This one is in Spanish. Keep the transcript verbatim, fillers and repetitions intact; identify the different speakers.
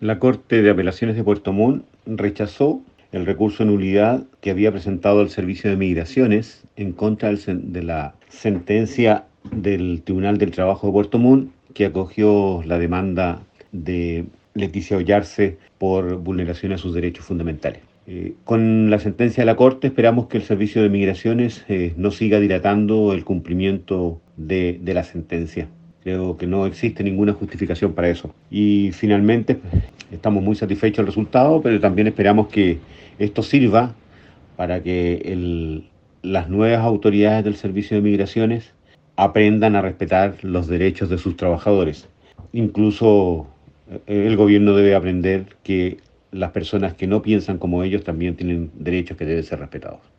Speaker 1: La Corte de Apelaciones de Puerto Montt rechazó el recurso de nulidad que había presentado el Servicio de Migraciones en contra del sen- de la sentencia del Tribunal del Trabajo de Puerto Montt, que acogió la demanda de Leticia Ollarse por vulneración a sus derechos fundamentales. Eh, con la sentencia de la Corte esperamos que el Servicio de Migraciones eh, no siga dilatando el cumplimiento de, de la sentencia. Creo que no existe ninguna justificación para eso. Y finalmente estamos muy satisfechos del resultado, pero también esperamos que esto sirva para que el, las nuevas autoridades del Servicio de Migraciones aprendan a respetar los derechos de sus trabajadores. Incluso eh, el gobierno debe aprender que las personas que no piensan como ellos también tienen derechos que deben ser respetados.